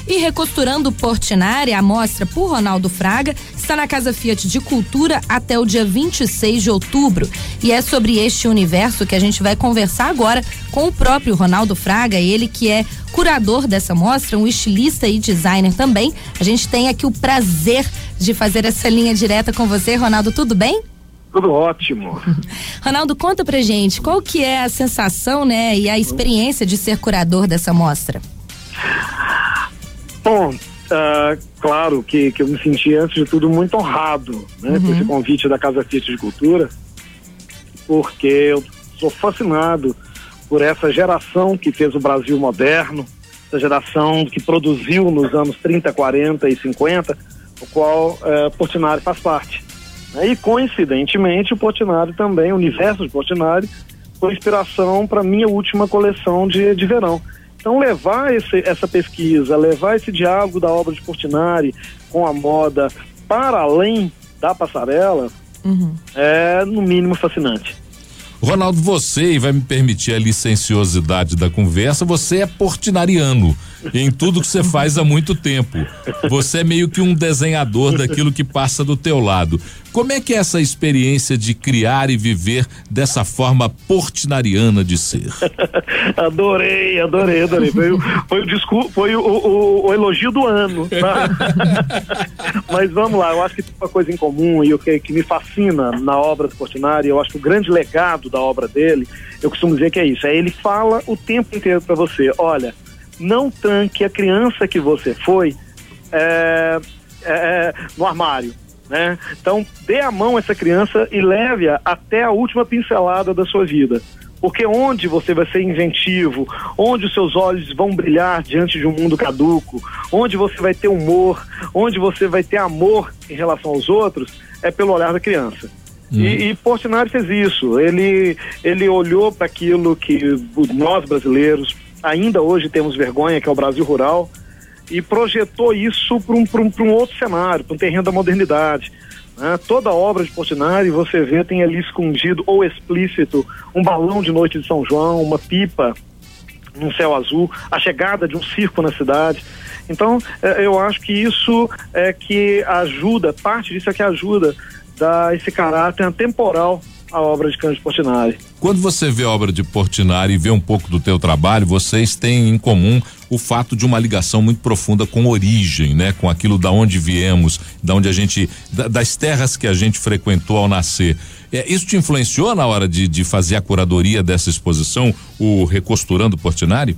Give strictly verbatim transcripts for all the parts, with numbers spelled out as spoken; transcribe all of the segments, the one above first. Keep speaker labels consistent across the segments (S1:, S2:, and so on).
S1: E Recosturando Portinari, a mostra por Ronaldo Fraga, está na Casa Fiat de Cultura até o dia vinte e seis de outubro. E é sobre este universo que a gente vai conversar agora com o próprio Ronaldo Fraga, ele que é curador dessa mostra, um estilista e designer também. A gente tem aqui o prazer de fazer essa linha direta com você, Ronaldo, tudo bem?
S2: Tudo ótimo.
S1: Ronaldo, conta pra gente, qual que é a sensação, né, e a experiência de ser curador dessa mostra?
S2: Bom, uh, claro que, que eu me senti, antes de tudo, muito honrado, né, uhum. por esse convite da Casa Fiat de Cultura, porque eu sou fascinado por essa geração que fez o Brasil moderno, essa geração que produziu nos anos trinta, quarenta e cinquenta, o qual uh, Portinari faz parte. E coincidentemente o Portinari também, o universo de Portinari, foi inspiração para minha última coleção de, de verão. Então levar esse, essa pesquisa, levar esse diálogo da obra de Portinari com a moda para além da passarela, uhum. é no mínimo fascinante.
S3: Ronaldo, você, e vai me permitir a licenciosidade da conversa, você é portinariano em tudo que você faz há muito tempo. Você é meio que um desenhador daquilo que passa do teu lado. Como é que é essa experiência de criar e viver dessa forma portinariana de ser?
S2: Adorei, adorei, adorei. Foi, foi, o, discurso, foi o, o, o elogio do ano. Tá? Mas vamos lá, eu acho que tem uma coisa em comum e o que, que me fascina na obra do Portinari, eu acho que o grande legado da obra dele, eu costumo dizer que é isso, é ele fala o tempo inteiro para você, olha, não tranque a criança que você foi é, é, no armário. Né? Então, dê a mão a essa criança e leve-a até a última pincelada da sua vida. Porque onde você vai ser inventivo, onde os seus olhos vão brilhar diante de um mundo caduco, onde você vai ter humor, onde você vai ter amor em relação aos outros, é pelo olhar da criança. Hum. E, e Portinari fez isso. Ele, ele olhou para aquilo que nós brasileiros ainda hoje temos vergonha, que é o Brasil rural, e projetou isso para um, para um, para um outro cenário, para um terreno da modernidade. Né? Toda a obra de Portinari, você vê, tem ali escondido ou explícito um balão de noite de São João, uma pipa num céu azul, a chegada de um circo na cidade. Então, eh, eu acho que isso é que ajuda, parte disso é que ajuda dar esse caráter temporal à obra de Cândido Portinari.
S3: Quando você vê a obra de Portinari e vê um pouco do teu trabalho, vocês têm em comum o fato de uma ligação muito profunda com origem, né? Com aquilo da onde viemos, da onde a gente, da, das terras que a gente frequentou ao nascer. É, isso te influenciou na hora de, de fazer a curadoria dessa exposição, o Recosturando Portinari?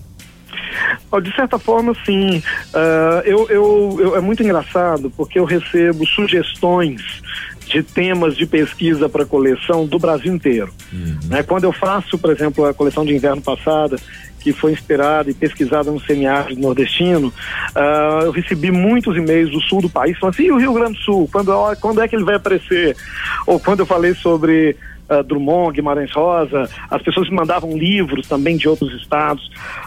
S2: De certa forma, sim. Uh, eu, eu, eu, é muito engraçado porque eu recebo sugestões de temas de pesquisa para a coleção do Brasil inteiro. Uhum. Né? Quando eu faço, por exemplo, a coleção de inverno passada, que foi inspirada e pesquisada no semiárido nordestino, uh, eu recebi muitos e-mails do sul do país falando assim, e o Rio Grande do Sul, quando, quando é que ele vai aparecer? Ou quando eu falei sobre uh, Drummond, Guimarães Rosa, as pessoas me mandavam livros também de outros estados.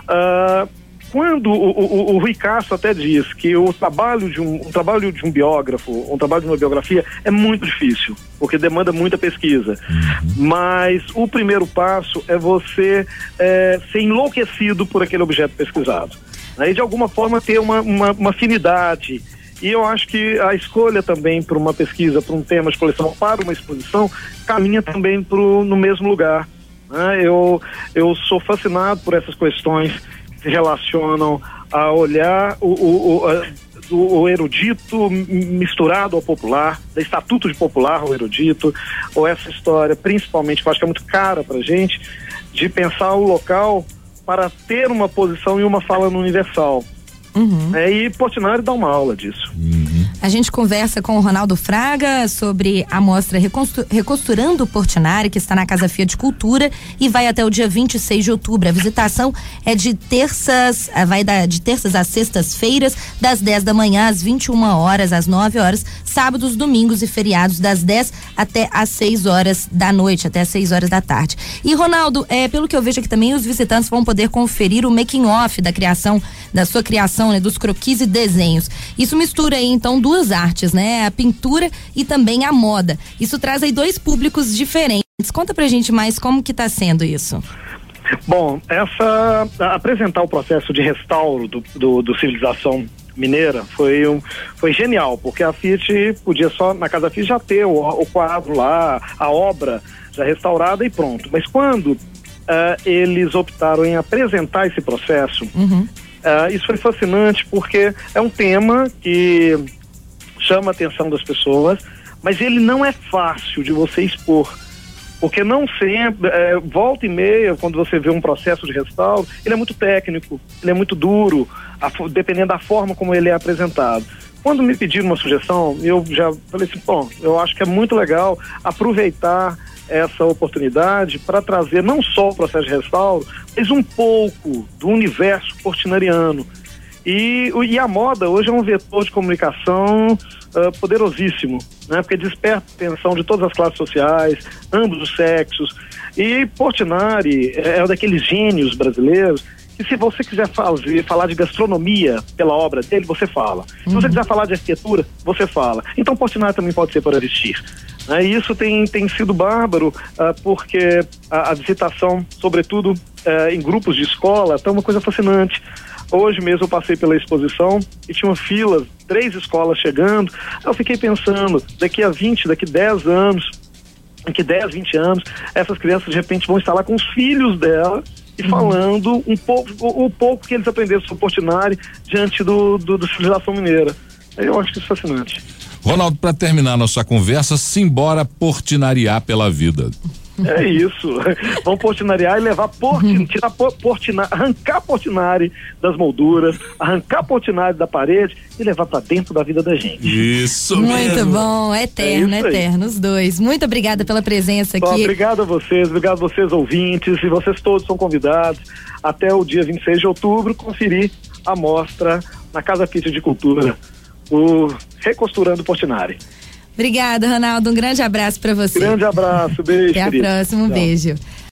S2: Uh, Quando o, o, o Rui Castro até diz que o trabalho de um, um trabalho de um biógrafo, um trabalho de uma biografia é muito difícil, porque demanda muita pesquisa. Uhum. Mas o primeiro passo é você é, ser enlouquecido por aquele objeto pesquisado. Né? E de alguma forma ter uma, uma, uma afinidade. E eu acho que a escolha também para uma pesquisa, para um tema de coleção, para uma exposição, caminha também pro, no mesmo lugar. Né? Eu, eu sou fascinado por essas questões se relacionam a olhar o, o, o, a, o erudito misturado ao popular, da estatuto de popular ao erudito, ou essa história, principalmente, que eu acho que é muito cara pra gente, de pensar o local para ter uma posição e uma fala no universal. Uhum. É, e Portinari dá uma aula disso.
S1: Uhum. A gente conversa com o Ronaldo Fraga sobre a mostra Recosturando Portinari, que está na Casa Fiat de Cultura e vai até o dia vinte e seis de outubro. A visitação é de terças, vai da, de terças às sextas-feiras, das dez da manhã às vinte e uma horas, às nove horas, sábados, domingos e feriados, das dez até às seis horas da noite, até às seis horas da tarde. E, Ronaldo, é, pelo que eu vejo aqui também, os visitantes vão poder conferir o making off da criação, da sua criação, né, dos croquis e desenhos. Isso mistura aí, então, duas artes, né? A pintura e também a moda. Isso traz aí dois públicos diferentes. Conta pra gente mais como que tá sendo isso.
S2: Bom, essa, apresentar o processo de restauro do, do, do Civilização Mineira foi, um, foi genial, porque a Fiat podia só, na Casa Fiat, já ter o, o quadro lá, a obra já restaurada e pronto. Mas quando uh, eles optaram em apresentar esse processo, uhum. uh, isso foi fascinante, porque é um tema que chama a atenção das pessoas, mas ele não é fácil de você expor. Porque não sempre, é, volta e meia, quando você vê um processo de restauro, ele é muito técnico, ele é muito duro, a, dependendo da forma como ele é apresentado. Quando me pediram uma sugestão, eu já falei assim, bom, eu acho que é muito legal aproveitar essa oportunidade para trazer não só o processo de restauro, mas um pouco do universo portinariano. E, e a moda hoje é um vetor de comunicação uh, poderosíssimo, né? Porque desperta a atenção de todas as classes sociais, ambos os sexos. E Portinari é, é daqueles gênios brasileiros que, se você quiser fazer, falar de gastronomia pela obra dele, você fala. Se você quiser falar de arquitetura, você fala. Então Portinari também pode ser para vestir. Né? E isso tem, tem sido bárbaro, uh, porque a, a visitação, sobretudo uh, em grupos de escola, tá uma coisa fascinante. Hoje mesmo eu passei pela exposição e tinha uma fila, três escolas chegando. Eu fiquei pensando, daqui a vinte, daqui a dez anos, daqui a dez, vinte anos, essas crianças de repente vão estar lá com os filhos dela e uhum. falando um pouco, o, o pouco que eles aprenderam sobre Portinari diante do, do, do civilização mineira. Eu acho isso fascinante.
S3: Ronaldo, para terminar nossa conversa, simbora portinariar pela vida.
S2: É isso. Vamos portinariar e levar portin, tirar portinari, arrancar Portinari das molduras, arrancar Portinari da parede e levar para dentro da vida da gente.
S3: Isso
S1: Muito
S3: mesmo.
S1: bom, eterno, é eterno, os dois. Muito obrigada pela presença aqui.
S2: Bom, obrigado a vocês, obrigado a vocês ouvintes, e vocês todos são convidados até o dia vinte e seis de outubro conferir a mostra na Casa Fiat de Cultura, o Recosturando Portinari.
S1: Obrigada, Ronaldo. Um grande abraço para você.
S2: Grande abraço, beijo.
S1: Até a
S2: querido.
S1: próxima, um
S2: Tchau.
S1: beijo.